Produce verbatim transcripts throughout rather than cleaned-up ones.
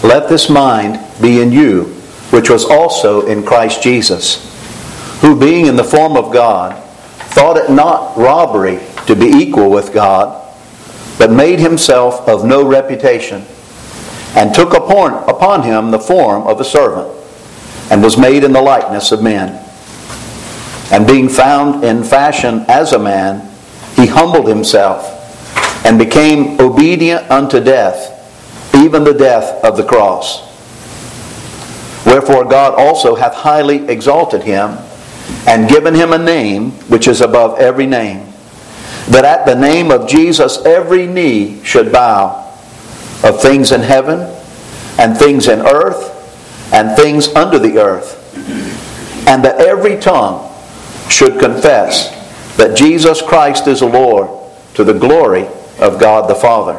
let this mind be in you, which was also in Christ Jesus, who being in the form of God, thought it not robbery to be equal with God, but made himself of no reputation, and took upon, upon him the form of a servant, and was made in the likeness of men. And being found in fashion as a man, he humbled himself, and became obedient unto death, even the death of the cross. Wherefore God also hath highly exalted him, and given him a name which is above every name, that at the name of Jesus every knee should bow, of things in heaven, and things in earth, and things under the earth, and that every tongue should confess that Jesus Christ is the Lord, to the glory of God the Father.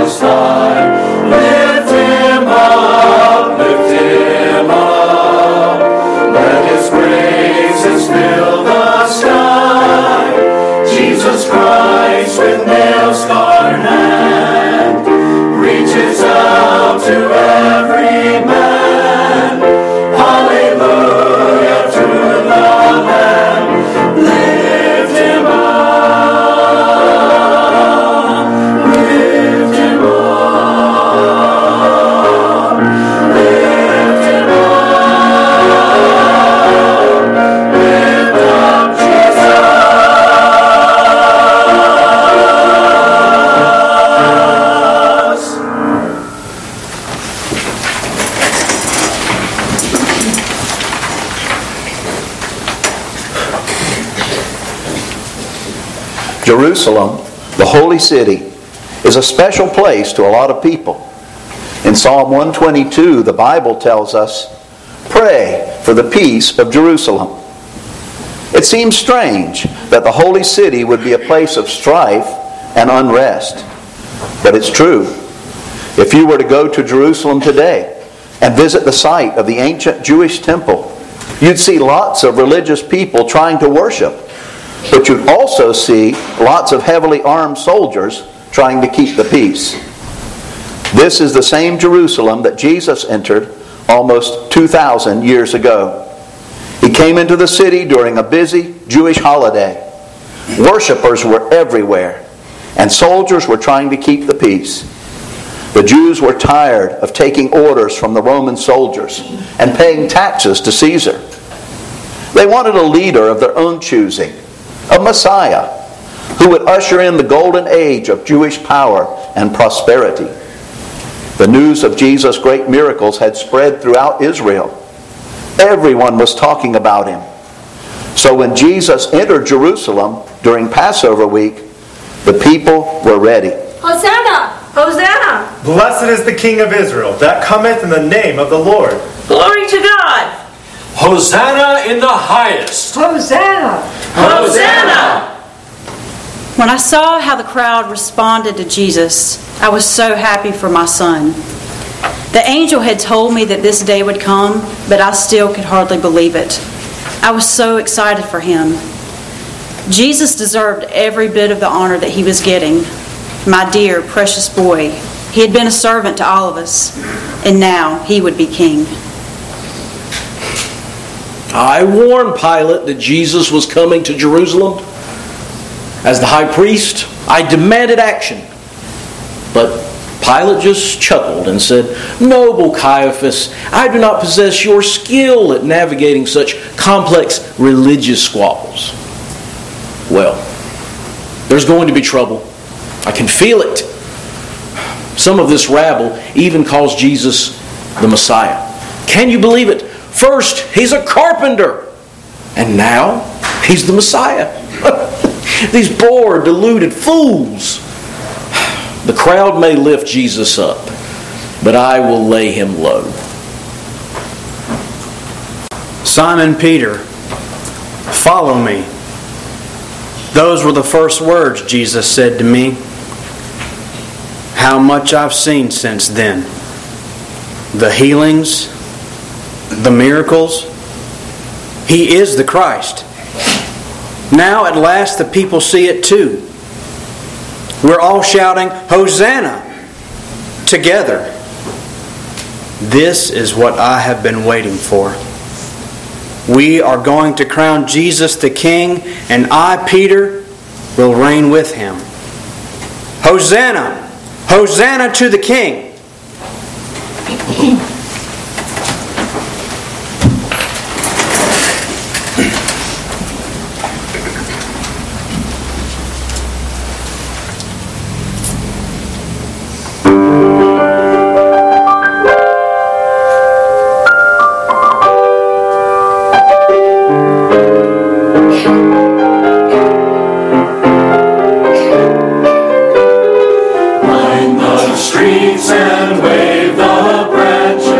Lift him up, lift him up. Jerusalem, the holy city, is a special place to a lot of people. In Psalm one twenty-two, the Bible tells us, "Pray for the peace of Jerusalem." It seems strange that the holy city would be a place of strife and unrest. But it's true. If you were to go to Jerusalem today and visit the site of the ancient Jewish temple, you'd see lots of religious people trying to worship. But you'd also see lots of heavily armed soldiers trying to keep the peace. This is the same Jerusalem that Jesus entered almost two thousand years ago. He came into the city during a busy Jewish holiday. Worshippers were everywhere, and soldiers were trying to keep the peace. The Jews were tired of taking orders from the Roman soldiers and paying taxes to Caesar. They wanted a leader of their own choosing, a Messiah, who would usher in the golden age of Jewish power and prosperity. The news of Jesus' great miracles had spread throughout Israel. Everyone was talking about him. So when Jesus entered Jerusalem during Passover week, the people were ready. Hosanna! Hosanna! Blessed is the King of Israel, that cometh in the name of the Lord. Glory to God! Hosanna in the highest! Hosanna! Hosanna! When I saw how the crowd responded to Jesus, I was so happy for my son. The angel had told me that this day would come, but I still could hardly believe it. I was so excited for him. Jesus deserved every bit of the honor that he was getting. My dear, precious boy. He had been a servant to all of us, and now he would be king. I warned Pilate that Jesus was coming to Jerusalem. As the high priest, I demanded action. But Pilate just chuckled and said, "Noble Caiaphas, I do not possess your skill at navigating such complex religious squabbles." Well, there's going to be trouble. I can feel it. Some of this rabble even calls Jesus the Messiah. Can you believe it? First, he's a carpenter. And now, he's the Messiah. These bored, deluded fools. The crowd may lift Jesus up, but I will lay him low. Simon Peter, follow me. Those were the first words Jesus said to me. How much I've seen since then. The healings, the miracles. He is the Christ. Now at last the people see it too. We're all shouting, "Hosanna!" together. This is what I have been waiting for. We are going to crown Jesus the King, and I, Peter, will reign with him. Hosanna! Hosanna to the King! Streets and wave the branches.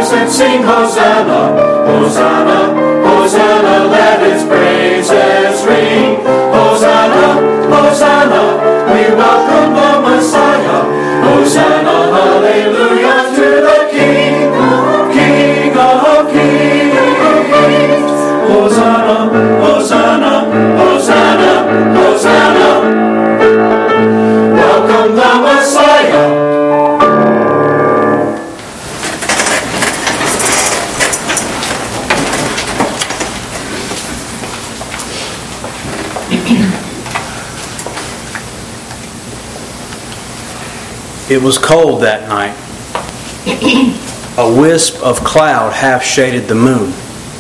presence sing Hosanna, Hosanna, Hosanna, let his praises ring. Hosanna, Hosanna, we welcome the Messiah. Hosanna, hallelujah to the King, King of kings. Hosanna, Hosanna, Hosanna, Hosanna, welcome the Messiah. It was cold that night. A wisp of cloud half shaded the moon.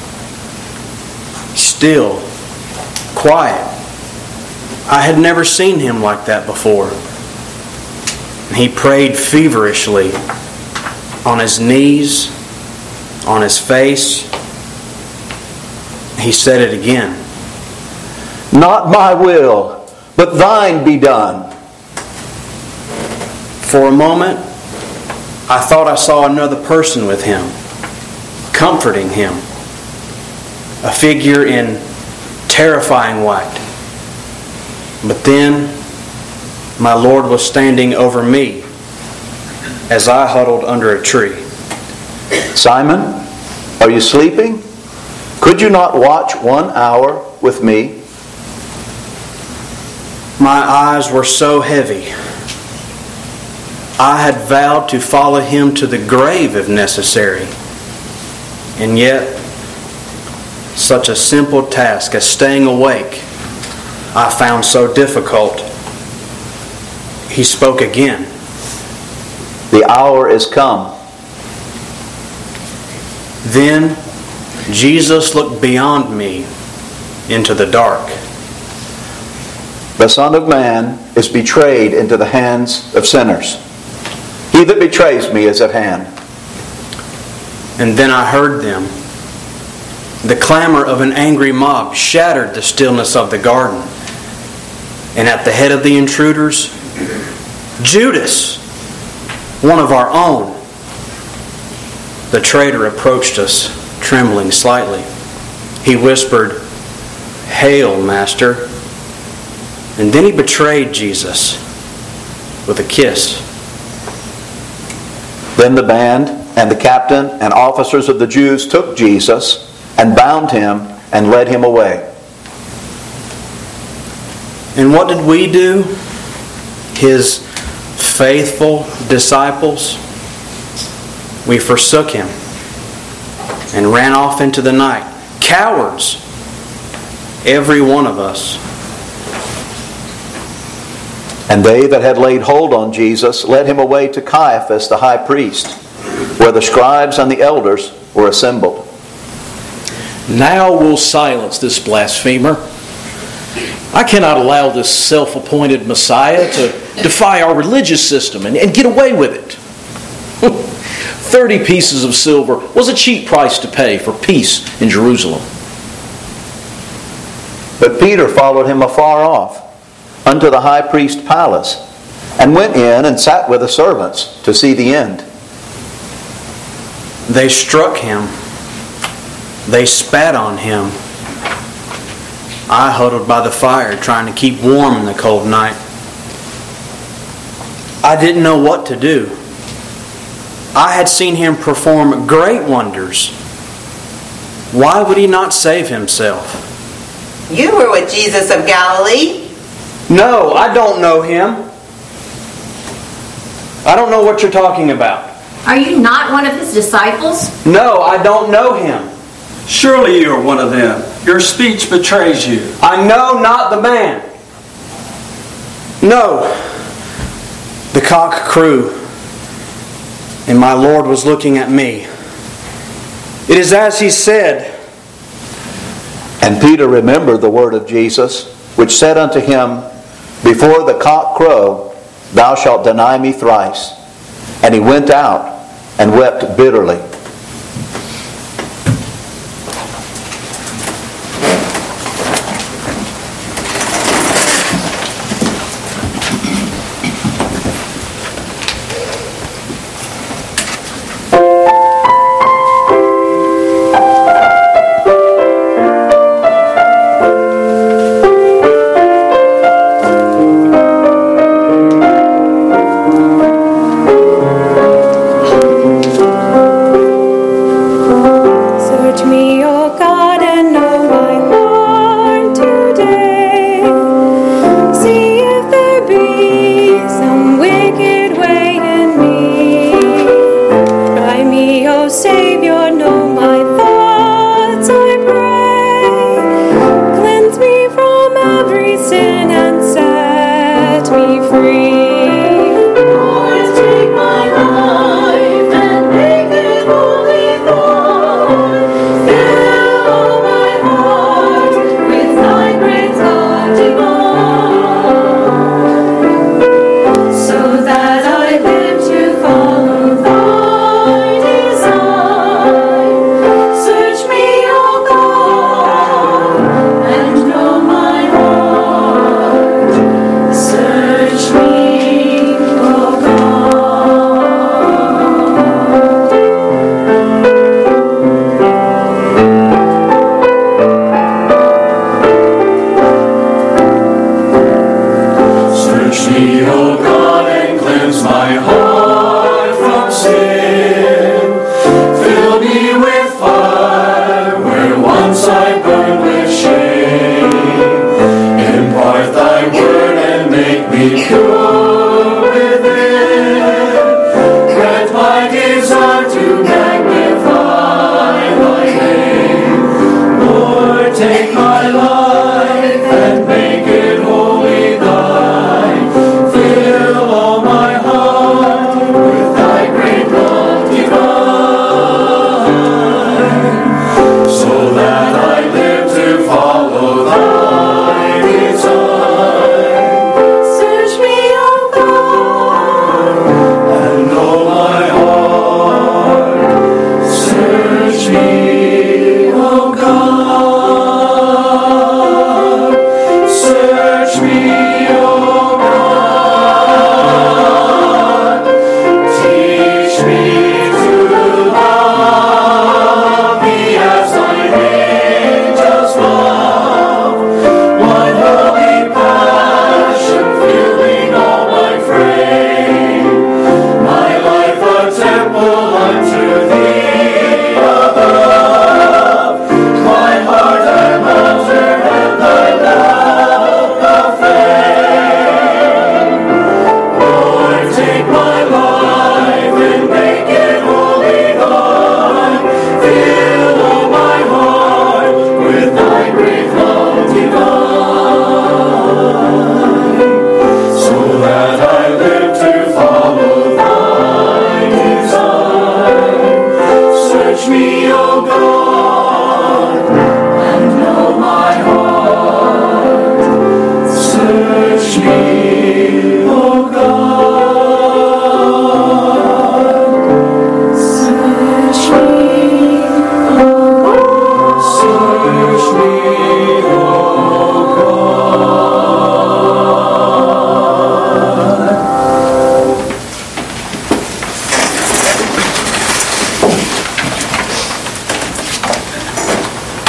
Still, quiet. I had never seen him like that before. He prayed feverishly, on his knees, on his face. He said it again. Not my will, but thine be done. For a moment, I thought I saw another person with him, comforting him. A figure in terrifying white. But then, my Lord was standing over me as I huddled under a tree. Simon, are you sleeping? Could you not watch one hour with me? My eyes were so heavy. I had vowed to follow him to the grave if necessary. And yet, such a simple task as staying awake, I found so difficult. He spoke again. The hour is come. Then Jesus looked beyond me into the dark. The Son of Man is betrayed into the hands of sinners. He that betrays me is at hand. And then I heard them. The clamor of an angry mob shattered the stillness of the garden. And at the head of the intruders, Judas, one of our own. The traitor approached us, trembling slightly. He whispered, "Hail, Master." And then he betrayed Jesus with a kiss. Then the band and the captain and officers of the Jews took Jesus and bound him and led him away. And what did we do? His faithful disciples? We forsook him and ran off into the night. Cowards, every one of us. And they that had laid hold on Jesus led him away to Caiaphas the high priest, where the scribes and the elders were assembled. Now we'll silence this blasphemer. I cannot allow this self-appointed Messiah to defy our religious system and, and get away with it. Thirty pieces of silver was a cheap price to pay for peace in Jerusalem. But Peter followed him afar off, unto the high priest's palace, and went in and sat with the servants to see the end. They struck him. They spat on him. I huddled by the fire, trying to keep warm in the cold night. I didn't know what to do. I had seen him perform great wonders. Why would he not save himself? You were with Jesus of Galilee. No, I don't know him. I don't know what you're talking about. Are you not one of his disciples? No, I don't know him. Surely you are one of them. Your speech betrays you. I know not the man. No. The cock crew, and my Lord was looking at me. It is as he said. And Peter remembered the word of Jesus, which said unto him, Before the cock crow, thou shalt deny me thrice. And he went out and wept bitterly.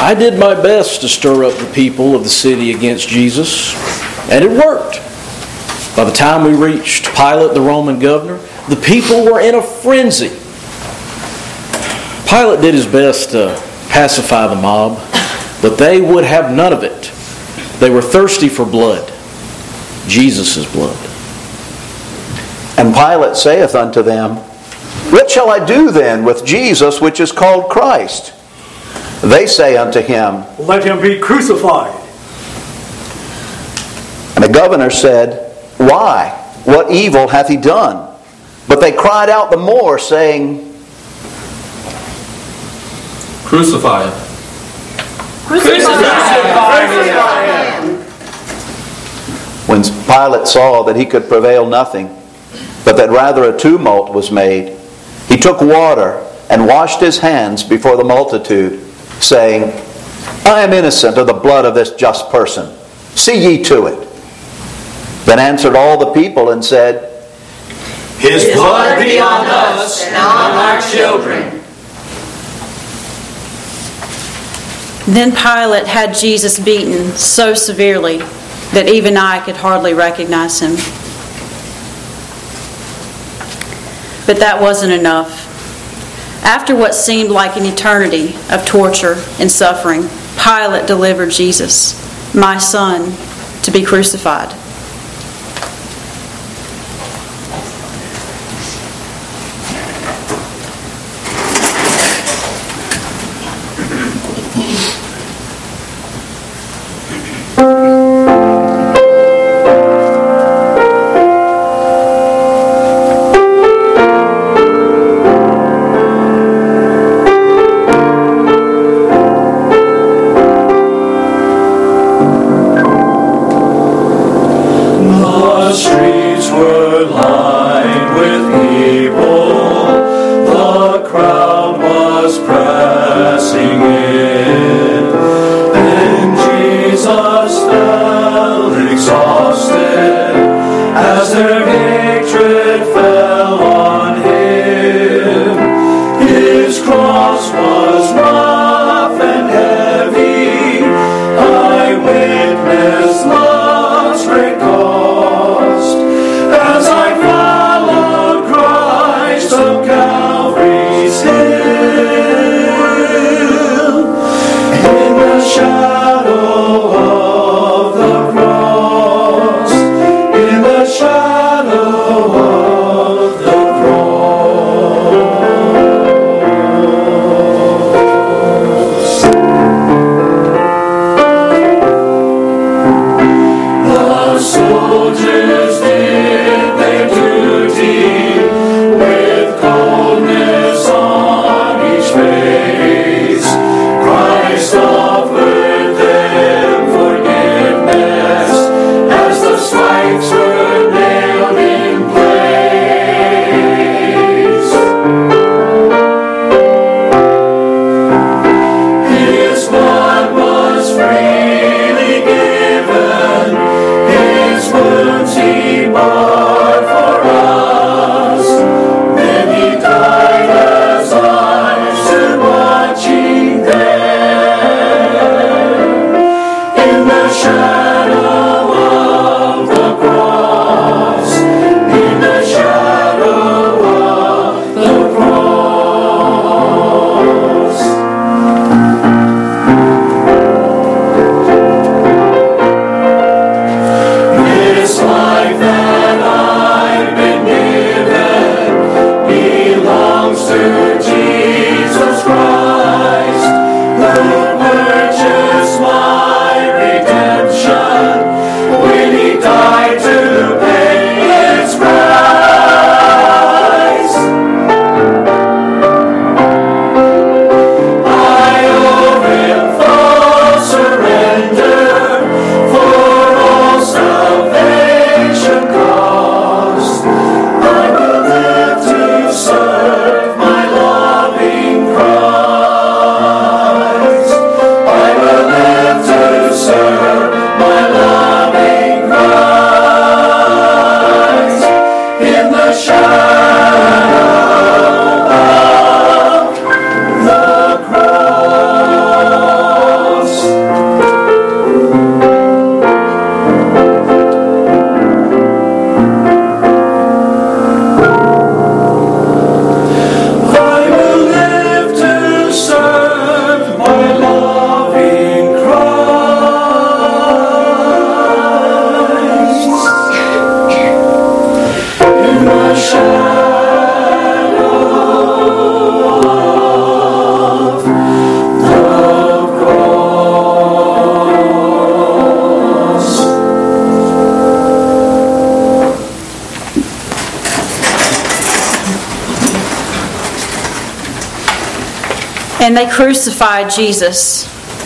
I did my best to stir up the people of the city against Jesus, and it worked. By the time we reached Pilate, the Roman governor, the people were in a frenzy. Pilate did his best to pacify the mob, but they would have none of it. They were thirsty for blood, Jesus' blood. And Pilate saith unto them, What shall I do then with Jesus which is called Christ? They say unto him, Let him be crucified. And the governor said, Why? What evil hath he done? But they cried out the more, saying, Crucify him. When Pilate saw that he could prevail nothing, but that rather a tumult was made, he took water and washed his hands before the multitude, saying, I am innocent of the blood of this just person. See ye to it. Then answered all the people and said, His blood be on us and on our children. Then Pilate had Jesus beaten so severely that even I could hardly recognize him. But that wasn't enough. After what seemed like an eternity of torture and suffering, Pilate delivered Jesus, my son, to be crucified. And they crucified Jesus.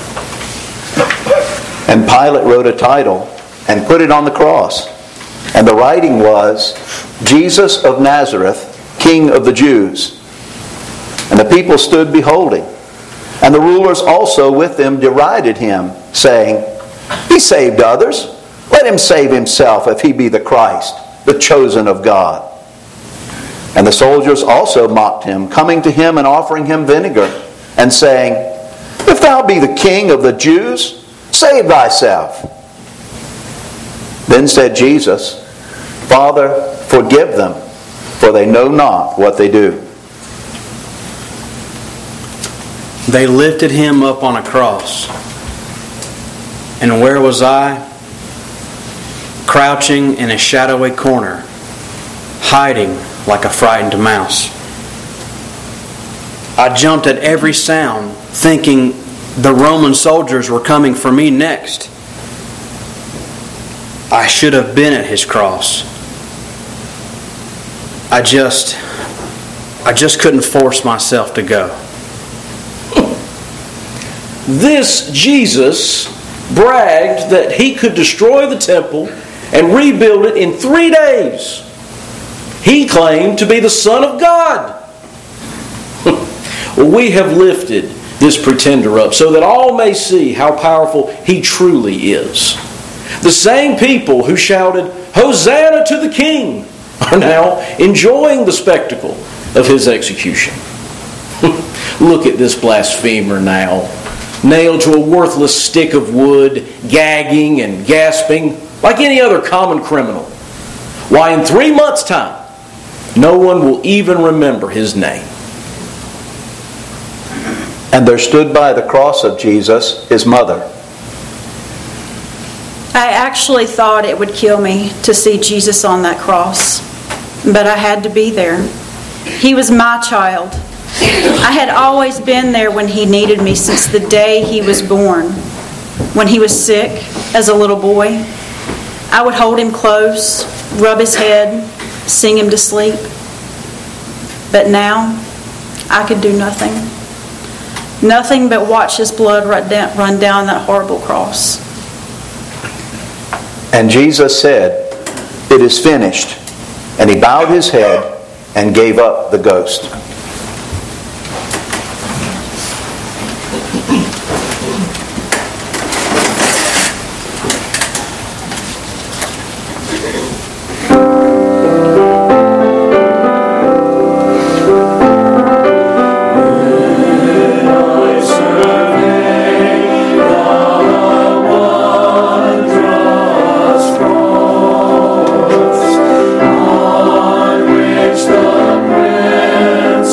And Pilate wrote a title and put it on the cross. And the writing was, Jesus of Nazareth, King of the Jews. And the people stood beholding. And the rulers also with them derided him, saying, He saved others. Let him save himself if he be the Christ, the chosen of God. And the soldiers also mocked him, coming to him and offering him vinegar, and saying, If thou be the King of the Jews, save thyself. Then said Jesus, Father, forgive them, for they know not what they do. They lifted him up on a cross. And where was I? Crouching in a shadowy corner, hiding like a frightened mouse. I jumped at every sound, thinking the Roman soldiers were coming for me next. I should have been at his cross. I just, I just couldn't force myself to go. This Jesus bragged that he could destroy the temple and rebuild it in three days. He claimed to be the Son of God. Well, we have lifted this pretender up so that all may see how powerful he truly is. The same people who shouted, Hosanna to the King, are now enjoying the spectacle of his execution. Look at this blasphemer now, nailed to a worthless stick of wood, gagging and gasping like any other common criminal. Why, in three months' time, no one will even remember his name. And there stood by the cross of Jesus his mother. I actually thought it would kill me to see Jesus on that cross, but I had to be there. He was my child. I had always been there when he needed me since the day he was born. When he was sick as a little boy, I would hold him close, rub his head, sing him to sleep. But now, I could do nothing. Nothing but watch his blood run down, run down that horrible cross. And Jesus said, It is finished. And he bowed his head and gave up the ghost. On which the Prince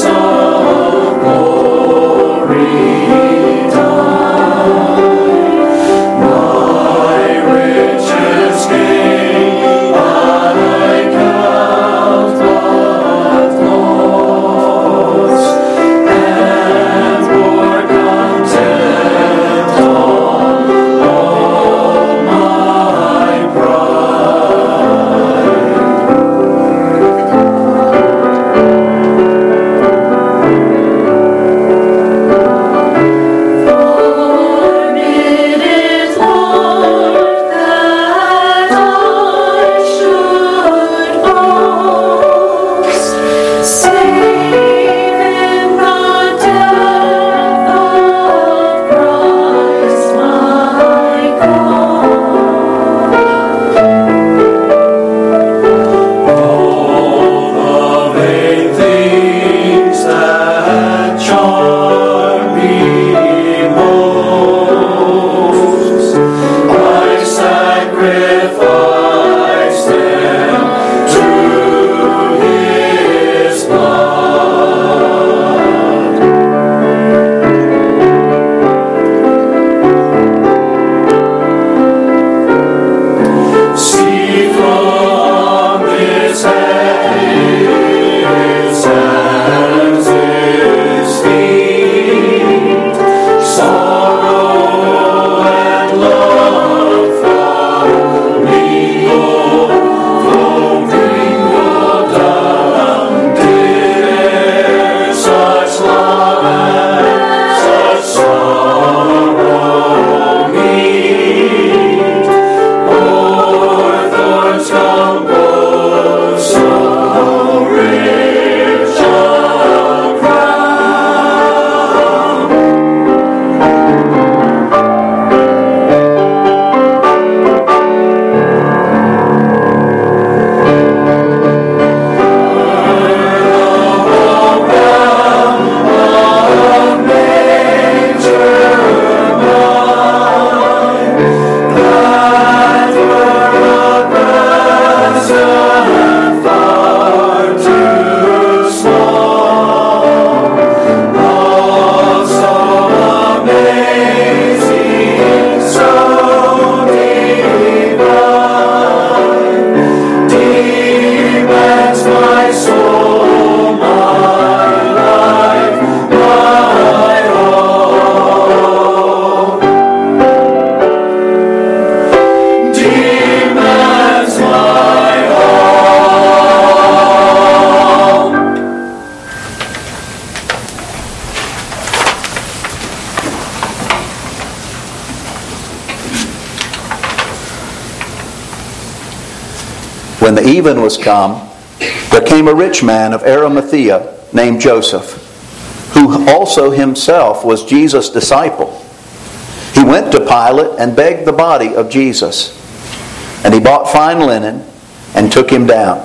when the even was come, there came a rich man of Arimathea named Joseph, who also himself was Jesus' disciple. He went to Pilate and begged the body of Jesus. And he bought fine linen and took him down.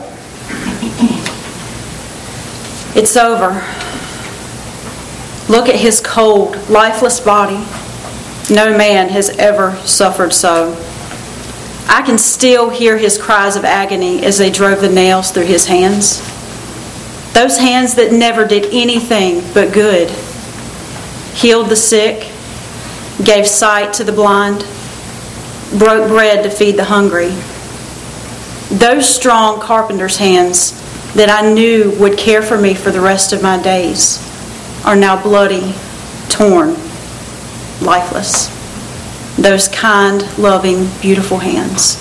It's over. Look at his cold, lifeless body. No man has ever suffered so. I can still hear his cries of agony as they drove the nails through his hands. Those hands that never did anything but good. Healed the sick, gave sight to the blind, broke bread to feed the hungry. Those strong carpenter's hands that I knew would care for me for the rest of my days are now bloody, torn, lifeless. Those kind, loving, beautiful hands.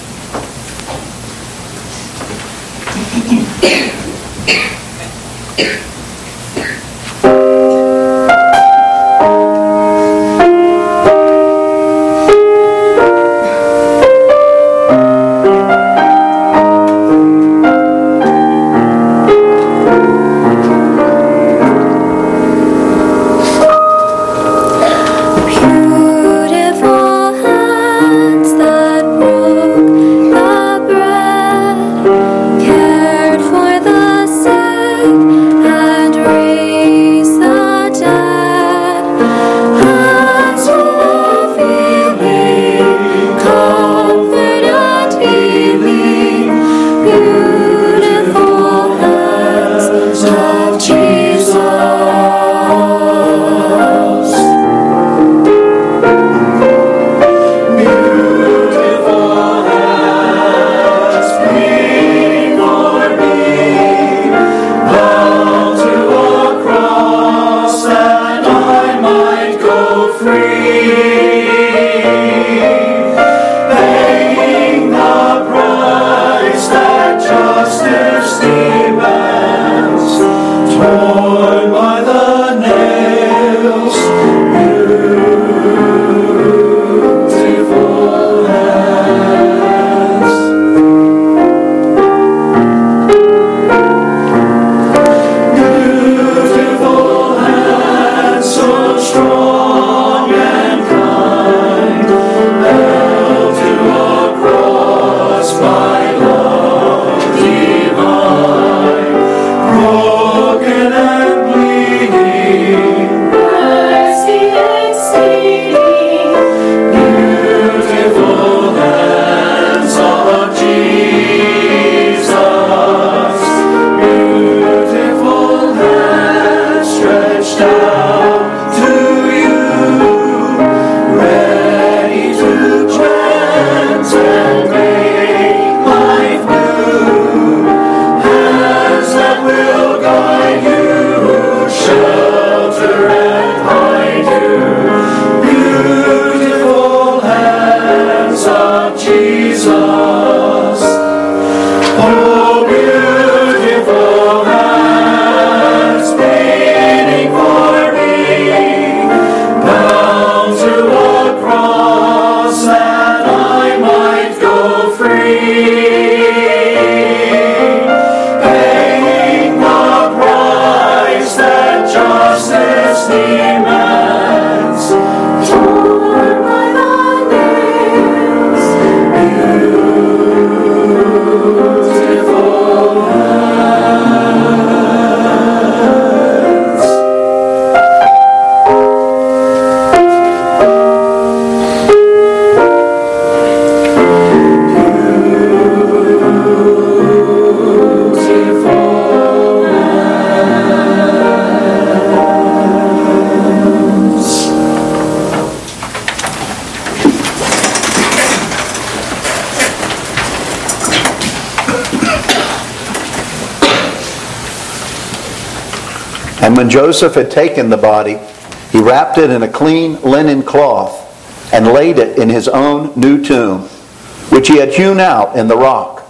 And when Joseph had taken the body, he wrapped it in a clean linen cloth and laid it in his own new tomb, which he had hewn out in the rock.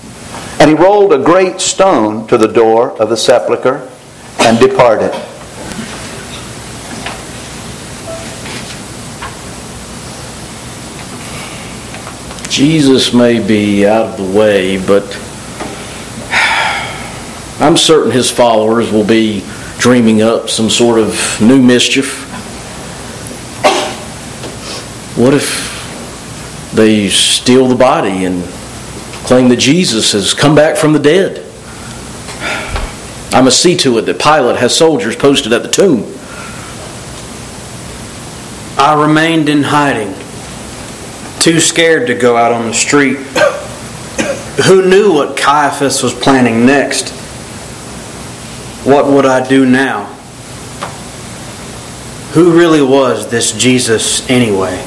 And he rolled a great stone to the door of the sepulchre and departed. Jesus may be out of the way, but I'm certain his followers will be dreaming up some sort of new mischief. What if they steal the body and claim that Jesus has come back from the dead? I must see to it that Pilate has soldiers posted at the tomb. I remained in hiding, too scared to go out on the street. Who knew what Caiaphas was planning next? What would I do now? Who really was this Jesus anyway?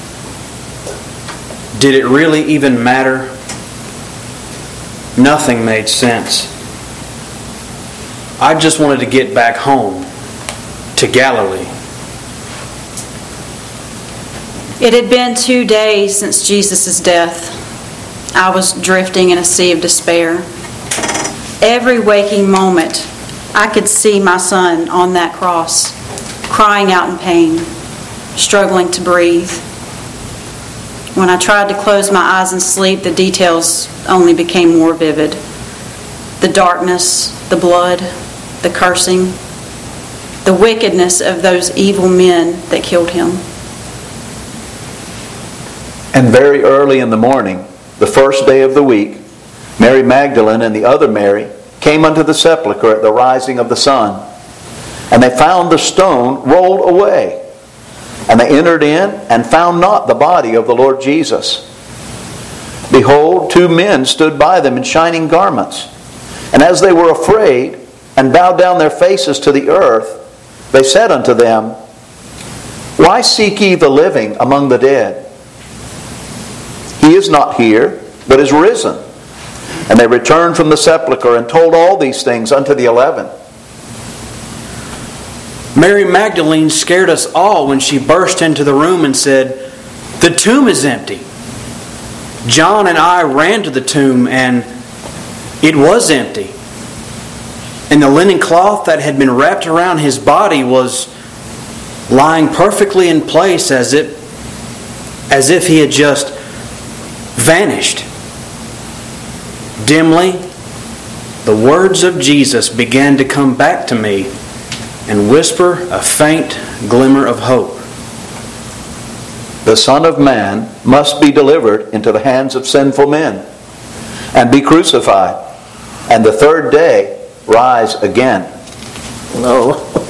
Did it really even matter? Nothing made sense. I just wanted to get back home, to Galilee. It had been two days since Jesus' death. I was drifting in a sea of despair. Every waking moment, I could see my son on that cross, crying out in pain, struggling to breathe. When I tried to close my eyes and sleep, the details only became more vivid. The darkness, the blood, the cursing, the wickedness of those evil men that killed him. And very early in the morning, the first day of the week, Mary Magdalene and the other Mary came unto the sepulchre at the rising of the sun. And they found the stone rolled away. And they entered in and found not the body of the Lord Jesus. Behold, two men stood by them in shining garments. And as they were afraid and bowed down their faces to the earth, they said unto them, Why seek ye the living among the dead? He is not here, but is risen. And they returned from the sepulchre and told all these things unto the eleven. Mary Magdalene scared us all when she burst into the room and said, The tomb is empty. John and I ran to the tomb, and it was empty. And the linen cloth that had been wrapped around his body was lying perfectly in place, as if, as if he had just vanished. Dimly, the words of Jesus began to come back to me and whisper a faint glimmer of hope. The Son of Man must be delivered into the hands of sinful men and be crucified, and the third day rise again. No.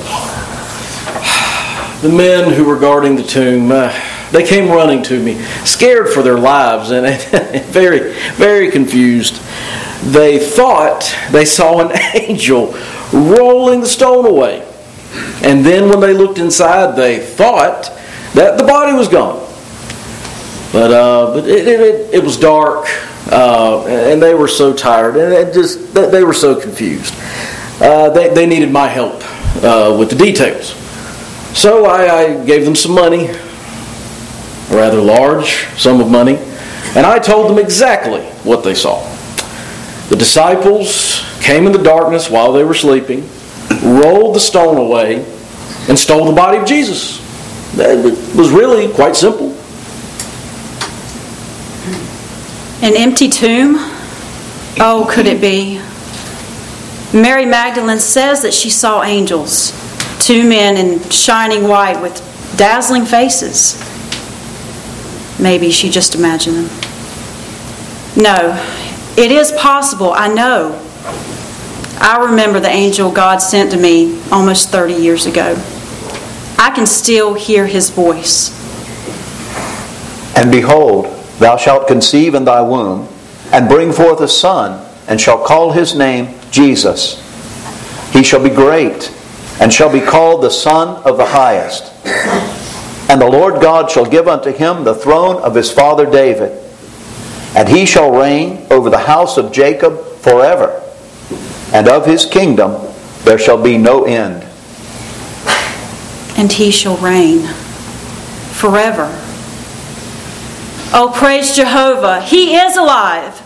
The men who were guarding the tomb, uh, they came running to me, scared for their lives and very, very confused. They thought they saw an angel rolling the stone away. And then when they looked inside, they thought that the body was gone. But uh, but it, it, it was dark, uh, and they were so tired, and it just they were so confused. Uh, they, they needed my help uh, with the details. So I, I gave them some money, a rather large sum of money, and I told them exactly what they saw. The disciples came in the darkness while they were sleeping, rolled the stone away, and stole the body of Jesus. It was really quite simple. An empty tomb? Oh, could it be? Mary Magdalene says that she saw angels, two men in shining white with dazzling faces. Maybe she just imagined them. No, it is possible, I know. I remember the angel God sent to me almost thirty years ago. I can still hear his voice. And behold, thou shalt conceive in thy womb, and bring forth a son, and shall call his name Jesus. He shall be great, and shall be called the Son of the Highest. And the Lord God shall give unto him the throne of his father David. And he shall reign over the house of Jacob forever. And of his kingdom there shall be no end. And he shall reign forever. Oh, praise Jehovah. He is alive.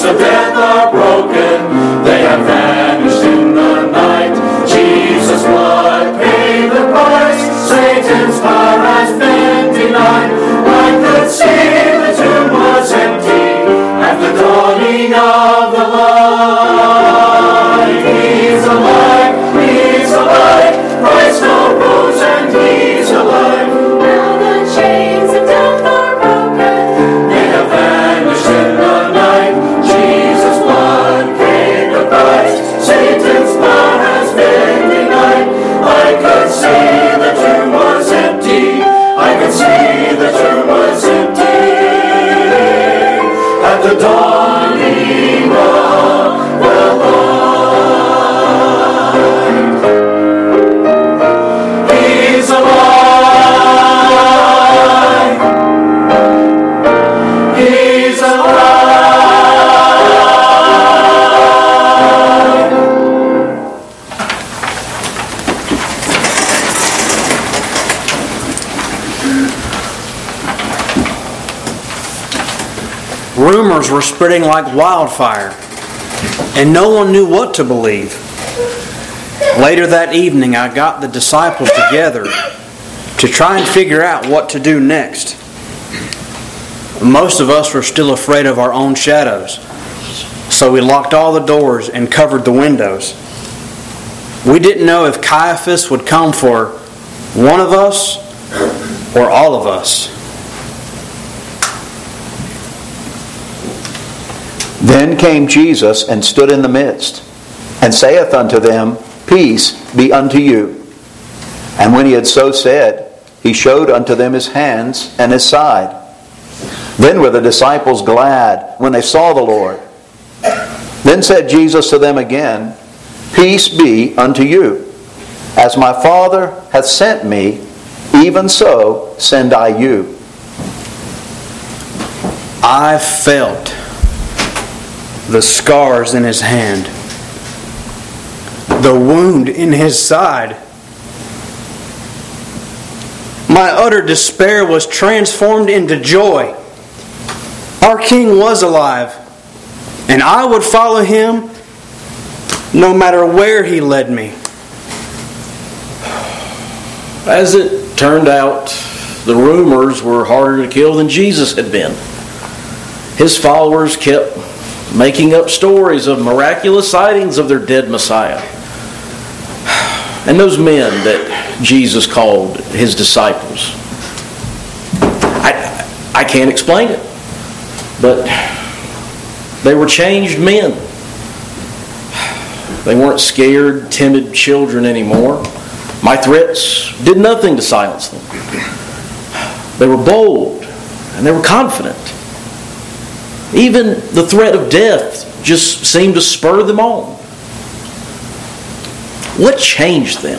of death are broken, they have vanished in the night. Jesus' blood paid the price, Satan's power has been denied. I could see the tomb was empty at the dawning of the light. He's alive, He's alive, Christ arose and He's alive. Now the chains of death are broken, they have vanished in the night. Jesus' blood paid the price, Satan's power has been denied. I could see the tomb was empty, I could see the tomb was empty at the dawning of the light. He's alive, He's alive. Rumors were spreading like wildfire, and no one knew what to believe. Later that evening, I got the disciples together to try and figure out what to do next. Most of us were still afraid of our own shadows, so we locked all the doors and covered the windows. We didn't know if Caiaphas would come for one of us or all of us. Then came Jesus and stood in the midst, and saith unto them, Peace be unto you. And when he had so said, he showed unto them his hands and his side. Then were the disciples glad when they saw the Lord. Then said Jesus to them again, Peace be unto you. As my Father hath sent me, even so send I you. I felt the scars in his hand, the wound in his side. My utter despair was transformed into joy. Our King was alive, and I would follow him no matter where he led me. As it turned out, the rumors were harder to kill than Jesus had been. His followers kept making up stories of miraculous sightings of their dead Messiah. And those men that Jesus called his disciples. I, I can't explain it, but they were changed men. They weren't scared, timid children anymore. My threats did nothing to silence them. They were bold and they were confident. Even the threat of death just seemed to spur them on. What changed them?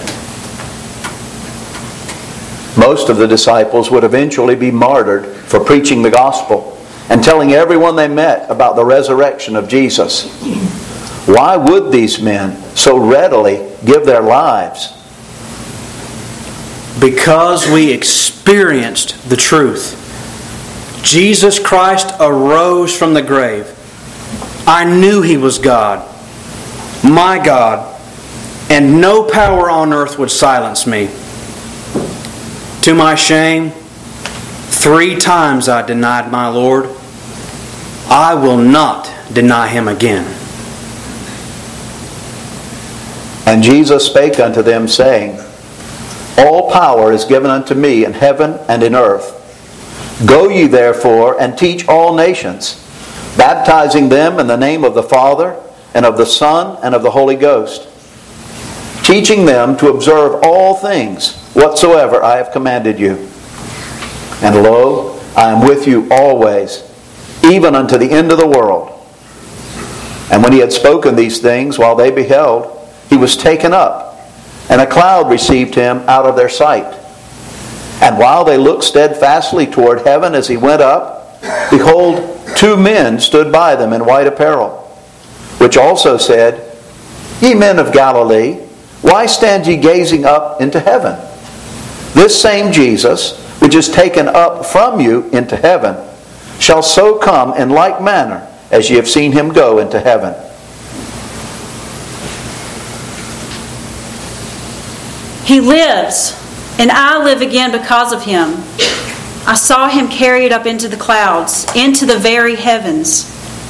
Most of the disciples would eventually be martyred for preaching the gospel and telling everyone they met about the resurrection of Jesus. Why would these men so readily give their lives? Because we experienced the truth. Jesus Christ arose from the grave. I knew He was God, my God, and no power on earth would silence me. To my shame, three times I denied my Lord. I will not deny Him again. And Jesus spake unto them, saying, All power is given unto me in heaven and in earth. Go ye therefore and teach all nations, baptizing them in the name of the Father, and of the Son, and of the Holy Ghost, teaching them to observe all things whatsoever I have commanded you. And lo, I am with you always, even unto the end of the world. And when he had spoken these things, while they beheld, he was taken up, and a cloud received him out of their sight. And while they looked steadfastly toward heaven as he went up, behold, two men stood by them in white apparel, which also said, Ye men of Galilee, why stand ye gazing up into heaven? This same Jesus, which is taken up from you into heaven, shall so come in like manner as ye have seen him go into heaven. He lives, and I live again because of him. I saw him carried up into the clouds, into the very heavens.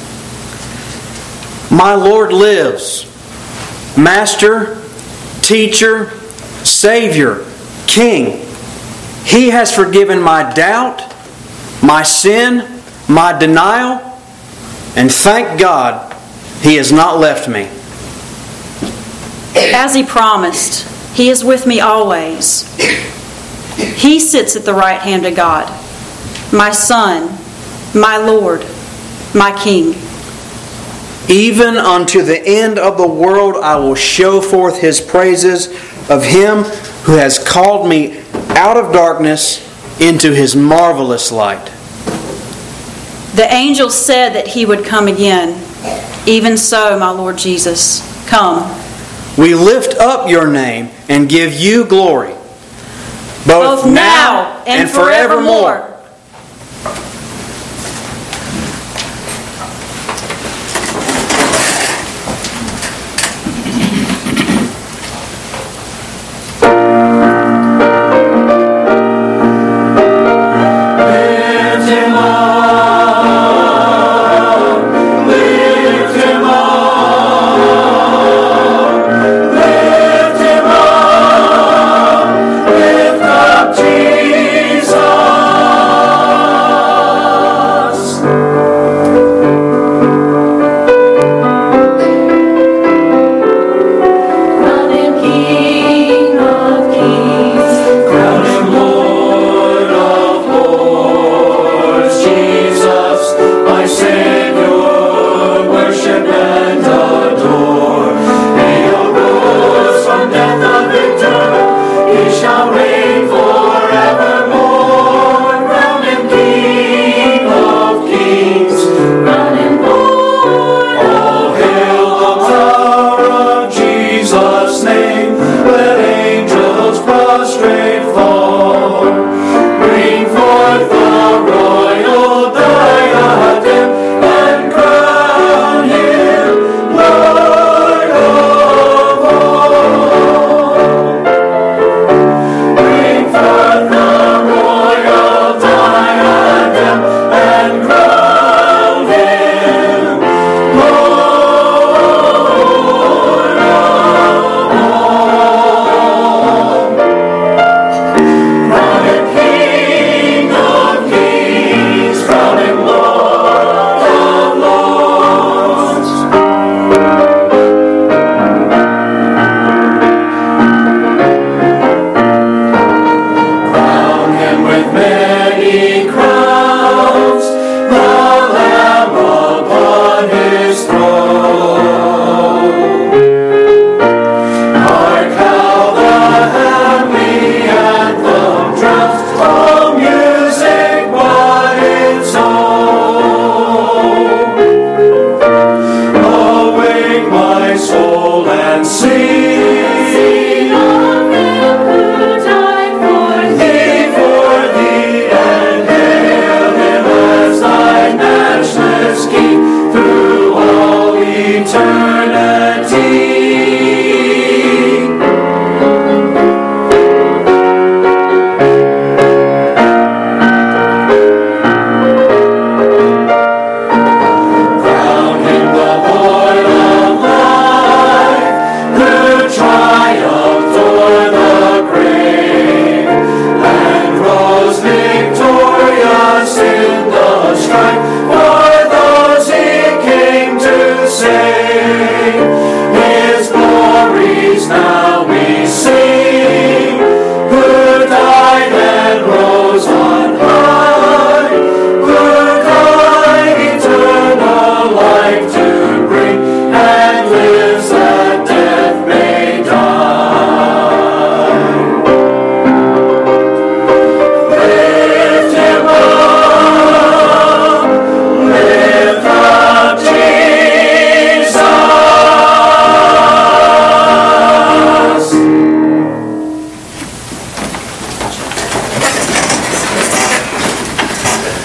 My Lord lives. Master, teacher, Savior, King. He has forgiven my doubt, my sin, my denial, and thank God He has not left me. As He promised, He is with me always. He sits at the right hand of God, my Son, my Lord, my King. Even unto the end of the world I will show forth His praises of Him who has called me out of darkness into His marvelous light. The angel said that He would come again. Even so, my Lord Jesus, come. We lift up Your name and give You glory, both, Both now and forevermore. forevermore.